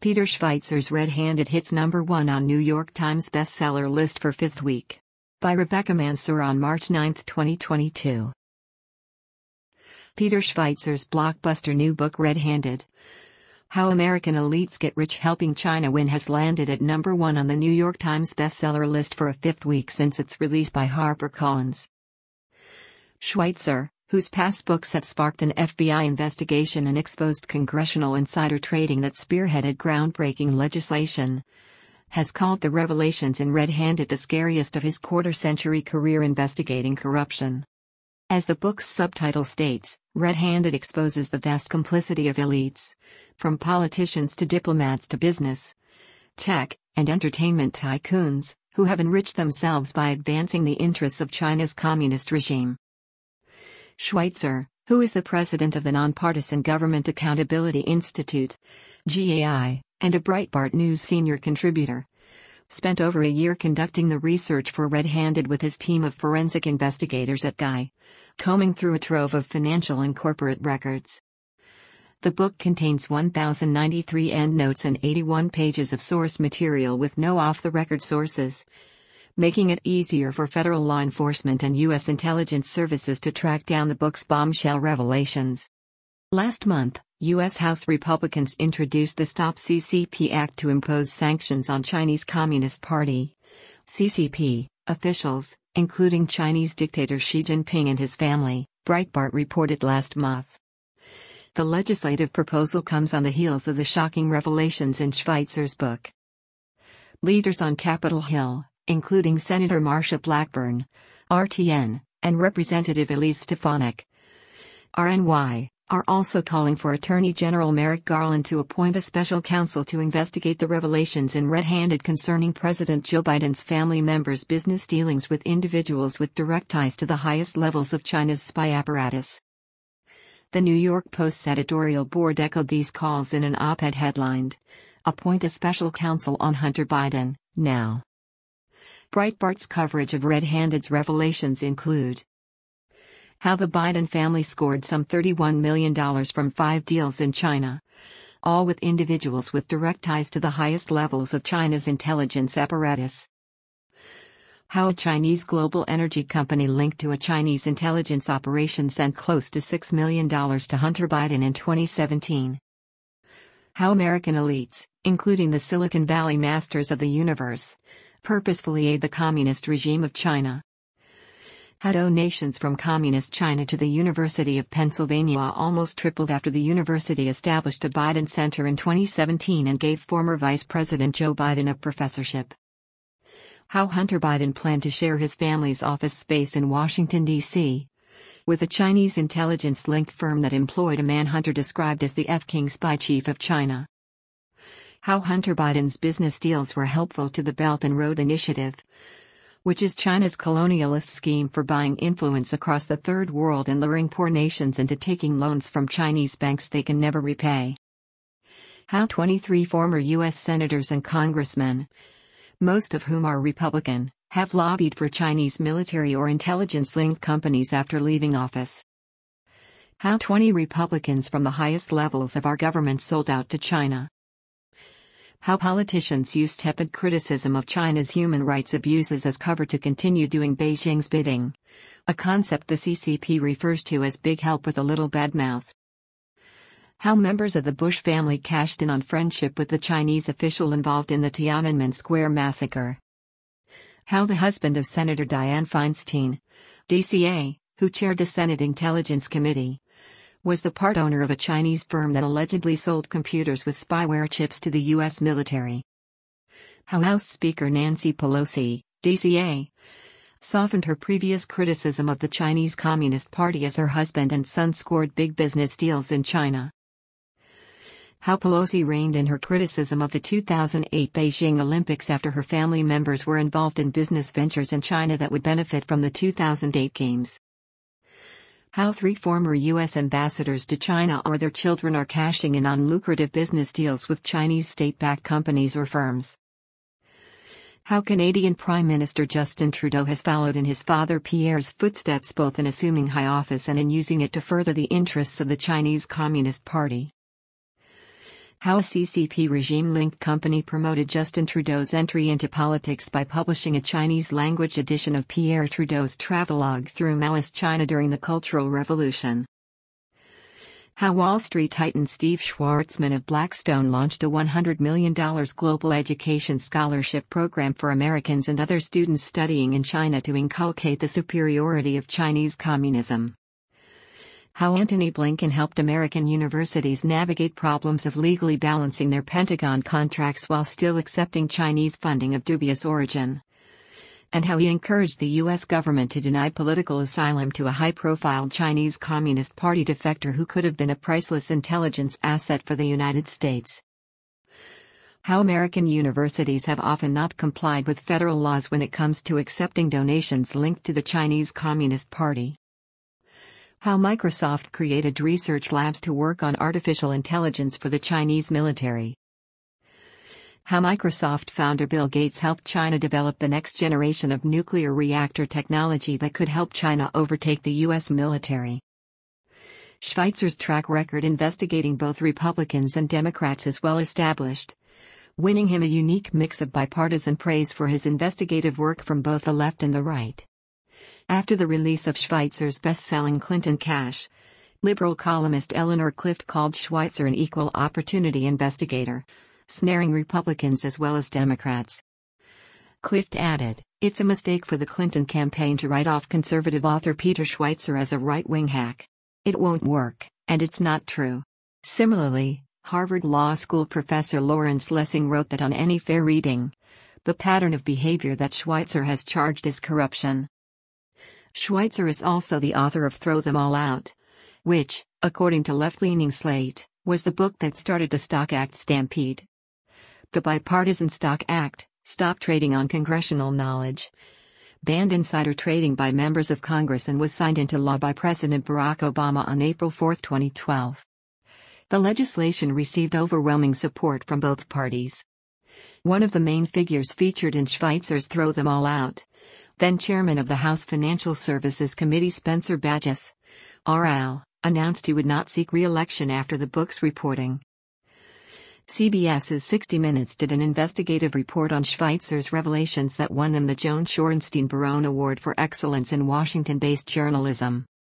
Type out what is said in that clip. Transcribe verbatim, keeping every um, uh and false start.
Peter Schweizer's Red Handed hits number one on New York Times bestseller list for fifth week. By Rebecca Mansour on March ninth, twenty twenty-two. Peter Schweizer's blockbuster new book Red Handed: How American Elites Get Rich Helping China Win has landed at number one on the New York Times bestseller list for a fifth week since its release by HarperCollins. Schweitzer, whose past books have sparked an F B I investigation and exposed congressional insider trading that spearheaded groundbreaking legislation, has called the revelations in Red Handed the scariest of his quarter-century career investigating corruption. As the book's subtitle states, Red Handed exposes the vast complicity of elites, from politicians to diplomats to business, tech, and entertainment tycoons, who have enriched themselves by advancing the interests of China's communist regime. Schweitzer, who is the president of the nonpartisan Government Accountability Institute, G A I, and a Breitbart News senior contributor, spent over a year conducting the research for Red Handed with his team of forensic investigators at G A I, combing through a trove of financial and corporate records. The book contains one thousand ninety-three endnotes and eighty-one pages of source material with no off-the-record sources, making it easier for federal law enforcement and U S intelligence services to track down the book's bombshell revelations. Last month, U S House Republicans introduced the Stop C C P Act to impose sanctions on Chinese Communist Party (C C P) officials, including Chinese dictator Xi Jinping and his family, Breitbart reported last month. The legislative proposal comes on the heels of the shocking revelations in Schweizer's book. Leaders on Capitol Hill, including Senator Marsha Blackburn, R T N, and Representative Elise Stefanik, R N Y, are also calling for Attorney General Merrick Garland to appoint a special counsel to investigate the revelations in Red Handed concerning President Joe Biden's family members' business dealings with individuals with direct ties to the highest levels of China's spy apparatus. The New York Post's editorial board echoed these calls in an op-ed headlined, "Appoint a Special Counsel on Hunter Biden, now." Breitbart's coverage of Red Handed's revelations include how the Biden family scored some thirty-one million dollars from five deals in China, all with individuals with direct ties to the highest levels of China's intelligence apparatus. How a Chinese global energy company linked to a Chinese intelligence operation sent close to six million dollars to Hunter Biden in twenty seventeen. How American elites, including the Silicon Valley masters of the universe, purposefully aid the communist regime of China. How donations from communist China to the University of Pennsylvania almost tripled after the university established a Biden Center in twenty seventeen and gave former Vice President Joe Biden a professorship. How Hunter Biden planned to share his family's office space in Washington, D C, with a Chinese intelligence-linked firm that employed a man Hunter described as the F-King spy chief of China. How Hunter Biden's business deals were helpful to the Belt and Road Initiative, which is China's colonialist scheme for buying influence across the Third World and luring poor nations into taking loans from Chinese banks they can never repay. How twenty-three former U S senators and congressmen, most of whom are Republican, have lobbied for Chinese military or intelligence-linked companies after leaving office. How twenty Republicans from the highest levels of our government sold out to China. How politicians use tepid criticism of China's human rights abuses as cover to continue doing Beijing's bidding, a concept the C C P refers to as big help with a little bad mouth. How members of the Bush family cashed in on friendship with the Chinese official involved in the Tiananmen Square massacre. How the husband of Senator Dianne Feinstein, D C A, who chaired the Senate Intelligence Committee, was the part owner of a Chinese firm that allegedly sold computers with spyware chips to the U S military. How House Speaker Nancy Pelosi, D C A, softened her previous criticism of the Chinese Communist Party as her husband and son scored big business deals in China. How Pelosi reined in her criticism of the two thousand eight Beijing Olympics after her family members were involved in business ventures in China that would benefit from the two thousand eight Games. How three former U S ambassadors to China or their children are cashing in on lucrative business deals with Chinese state-backed companies or firms. How Canadian Prime Minister Justin Trudeau has followed in his father Pierre's footsteps both in assuming high office and in using it to further the interests of the Chinese Communist Party. How a C C P regime-linked company promoted Justin Trudeau's entry into politics by publishing a Chinese-language edition of Pierre Trudeau's travelogue through Maoist China during the Cultural Revolution. How Wall Street titan Steve Schwarzman of Blackstone launched a one hundred million dollars global education scholarship program for Americans and other students studying in China to inculcate the superiority of Chinese communism. How Antony Blinken helped American universities navigate problems of legally balancing their Pentagon contracts while still accepting Chinese funding of dubious origin. And how he encouraged the U S government to deny political asylum to a high-profile Chinese Communist Party defector who could have been a priceless intelligence asset for the United States. How American universities have often not complied with federal laws when it comes to accepting donations linked to the Chinese Communist Party. How Microsoft created research labs to work on artificial intelligence for the Chinese military. How Microsoft founder Bill Gates helped China develop the next generation of nuclear reactor technology that could help China overtake the U S military. Schweizer's track record investigating both Republicans and Democrats is well established, winning him a unique mix of bipartisan praise for his investigative work from both the left and the right. After the release of Schweizer's best-selling Clinton Cash, liberal columnist Eleanor Clift called Schweitzer an equal opportunity investigator, snaring Republicans as well as Democrats. Clift added, "It's a mistake for the Clinton campaign to write off conservative author Peter Schweitzer as a right-wing hack. It won't work, and it's not true." Similarly, Harvard Law School professor Lawrence Lessig wrote that on any fair reading, the pattern of behavior that Schweitzer has charged is corruption. Schweitzer is also the author of Throw Them All Out, which, according to left-leaning Slate, was the book that started the Stock Act stampede. The bipartisan Stock Act stopped trading on congressional knowledge, banned insider trading by members of Congress, and was signed into law by President Barack Obama on April fourth, twenty twelve. The legislation received overwhelming support from both parties. One of the main figures featured in Schweitzer's Throw Them All Out, then chairman of the House Financial Services Committee Spencer Bachus, R L, announced he would not seek re-election after the book's reporting. CBS's sixty minutes did an investigative report on Schweitzer's revelations that won them the Joan Shorenstein Barone Award for Excellence in Washington-based journalism.